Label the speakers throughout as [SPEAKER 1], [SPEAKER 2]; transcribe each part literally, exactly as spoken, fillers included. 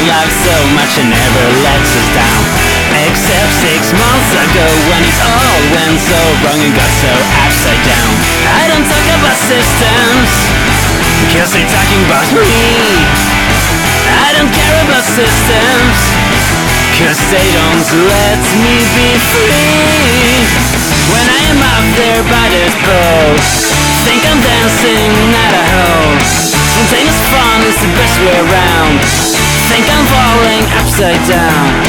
[SPEAKER 1] like so much and never lets us down. Except six months ago when it all went so wrong and got so upside down. I don't talk about systems, cause they're talking about me. I don't care about systems, cause they don't let me be free. When I am up there by this boat, think I'm dancing at a hole. Spontaneous fun is the best way around. Think I'm falling upside down.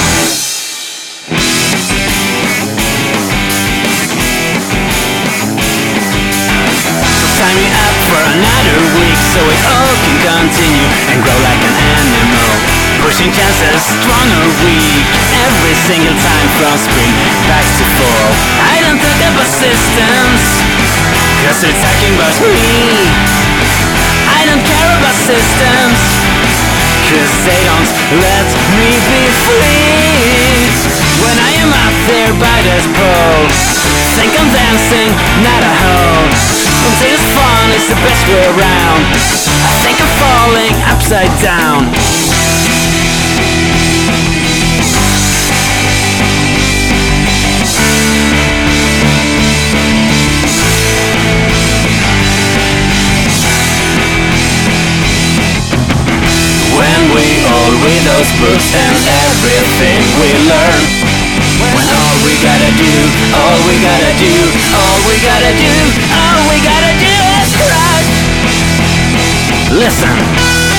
[SPEAKER 1] Sign me up for another week so it all can continue and grow like an animal. Pushing chances, strong or weak, every single time from spring back to fall. I don't talk about systems, cause they're talking about me. I don't care about systems, cause they don't let me be free. When I am up there by this pole, think I'm dancing, not a hole. Spontaneous fun is the best way around. I think I'm falling upside down. When we all read those books and everything we learn, when all we gotta do, all we gotta do, all we gotta do, all we gotta do is cry. Listen.